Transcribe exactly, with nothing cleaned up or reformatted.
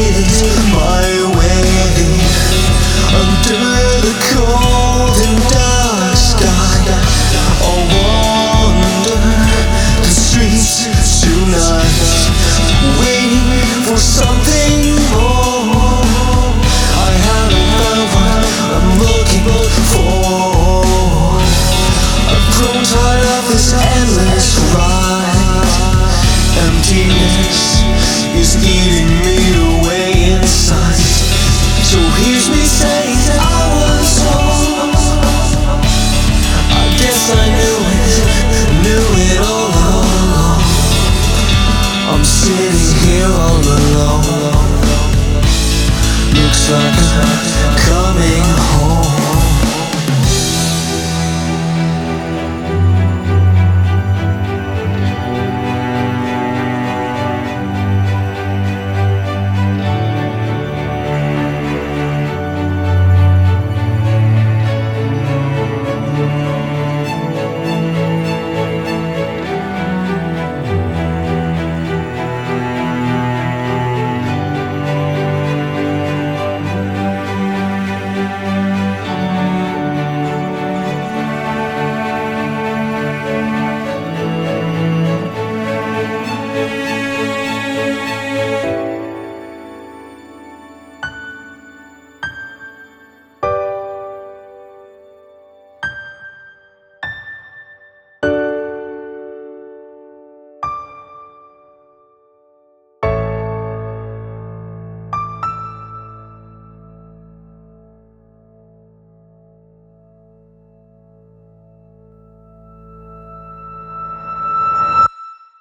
is my way. Under the cold and dark sky, I'll wander the streets tonight, waiting for something more. I haven't found what I'm looking for. I've grown tired of this endless ride. Emptiness is eating me away inside. So here's me saying I was wrong. I guess I knew it, knew it all along. I'm sitting here all alone. Looks like I'm coming home.